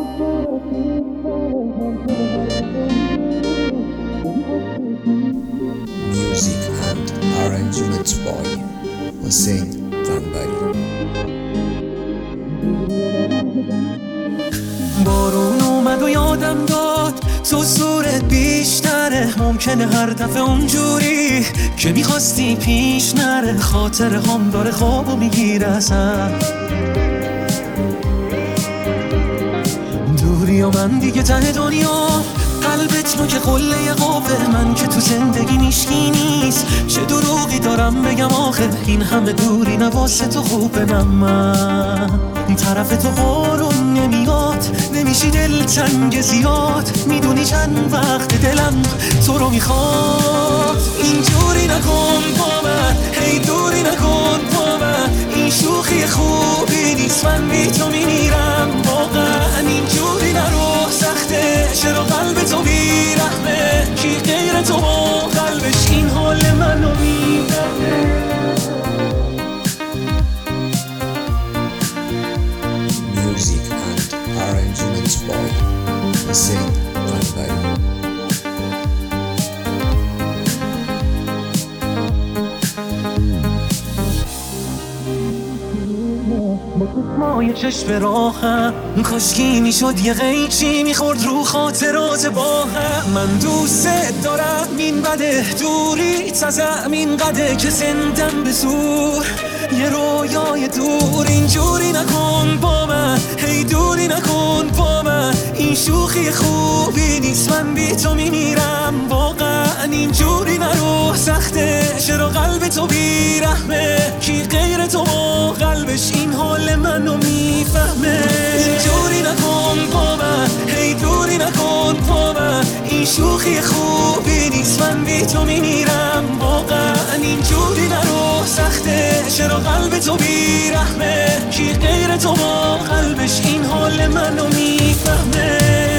Music and arrangements by حسین قنبری. بارون اومد و یادم داد تو زورت بیشتره، ممکنه هر دفعه اونجوری که میخواستی پیش نره. خاطر هم داره خوابو میگیره ازم، دوری و من دیگه ته دنیا، قلبت نوک قله قوه من که تو زندگی میشکی نیست. چه دروغی دارم بگم آخه این همه دوری نواسه تو خوبه. من طرف تو بارون نمیاد، نمیشی دلتنگ زیاد، میدونی چند وقت دلم تو رو میخواد. اینجوری نکن با من، هی دوری نکن با من، این شوخی خوبی نیست، من بی تو میمیرم واقعا. اینجوری نرو سخته، چرا قلب تو بیرحمه، کی غیر تو با قلبش این حال منو میفهمه. Music and arrangements by حسین قنبری. مای چشم راهم کاشکی میشد یه قیچی میخورد رو خاطرات با هم. من دوست دارم این بده، دوری تزم این قده که زندم به زور یه رویای دور. اینجوری نکن با من، هی دوری نکن با من، این شوخی خوبی نیست، من بی تو میمیرم واقعا. اینجوری نرو سخته، چرا قلب تو بیرحمه، کی غیر تو با قلبش این حال منو میفهمه. اینجوری نکن با من، هی دوری نکن با من، این شوخی خوبی نیست، من بی تو میمیرم واقعا. اینجوری نرو سخته، چرا قلب تو بیرحمه، کی غیر تو با قلبش این حال منو میفهمه.